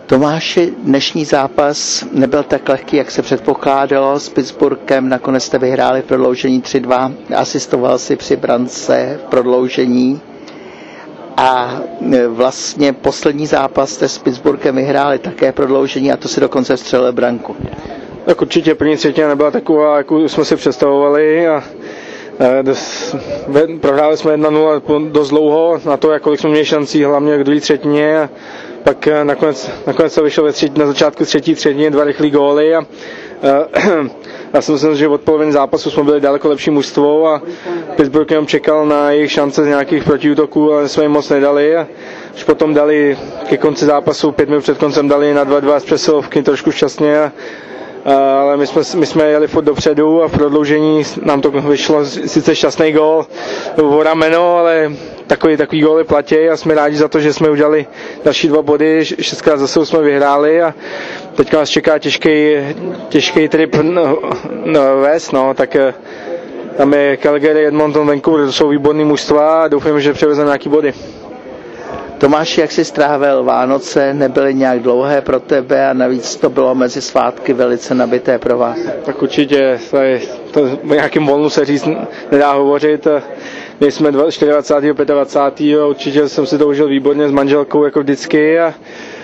Tomáši, dnešní zápas nebyl tak lehký, jak se předpokládalo. S Pittsburghem nakonec jste vyhráli v prodloužení 3-2. Asistoval si při brance v prodloužení. A vlastně poslední zápas jste s Pittsburghem vyhráli také prodloužení a to si dokonce vstřelil branku. Tak určitě první třetina nebyla taková, jakou jsme si představovali a prohráli jsme 1-0 dost dlouho na to, kolik jsme měli šancí, hlavně v druhé třetině. A pak nakonec se vyšlo na začátku třetí třetiny 2 rychlé góly a já si myslím, že od poloviny zápasu jsme byli daleko lepší mužstvo a Pittsburgh jenom čekal na jejich šance z nějakých protiútoků, ale jsme jim moc nedali a už potom dali ke konci zápasu 5 minut před koncem dali na 2-2 z přesilovky trošku šťastně, ale my jsme jeli furt dopředu a v prodloužení nám to vyšlo sice šťastný gól o rameno, ale takový góly platí a jsme rádi za to, že jsme udělali další 2 body, 6krát zase jsme vyhráli a teďka nás čeká těžký trip west, tak tam je Calgary, Edmonton, Vancouver, to jsou výborný mužstva a doufám, že převezeme nějaký body. Tomáši, jak jsi strávil Vánoce, nebyly nějak dlouhé pro tebe a navíc to bylo mezi svátky velice nabité pro vás. Tak určitě, to o nějakém volnu se říct nedá hovořit. My jsme 24. 25. Určitě jsem si to užil výborně s manželkou jako vždycky a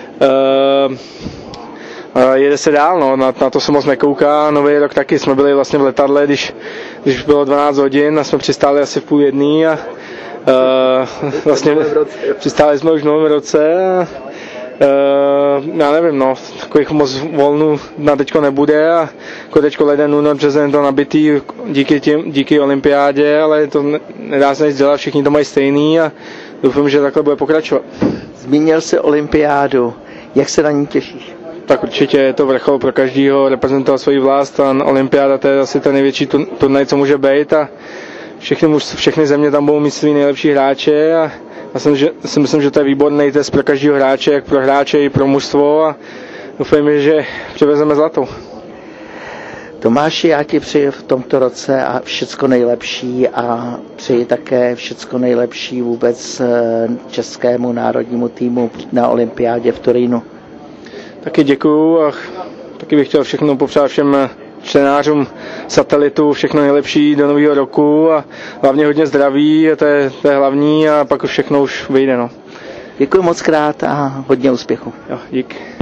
jede se dál, na to se moc nekouká. Nový rok taky jsme byli vlastně v letadle, když bylo 12 hodin a jsme přistáli asi v 12:30 a vlastně přistáli jsme už v novém roce a já nevím, takových moc volnů na teďko nebude a jako teďko leden, únor, březen je to nabitý díky olympiádě, ale to nedá se nic dělat, všichni to mají stejný a doufám, že takhle bude pokračovat. Zmínil jsi olympiádu, jak se na ní těšíš? Tak určitě je to vrchol pro každýho reprezentovat svoji vlast a olympiáda to je asi ten největší turnaj, co může být a všechny země tam budou mít svý nejlepší hráče a já si myslím, že to je výborný test pro každého hráče, jak pro hráče i pro mužstvo a doufejme, že přivezeme zlato. Tomáši, já ti přeji v tomto roce a všecko nejlepší a přeji také všecko nejlepší vůbec českému národnímu týmu na olympiádě v Turínu. Taky děkuju a taky bych chtěl všechno popřát všem čtenářům Satelitu, všechno nejlepší do nového roku a hlavně hodně zdraví, to je hlavní a pak všechno už vyjde. Děkuji moc krát a hodně úspěchu. Jo, dík.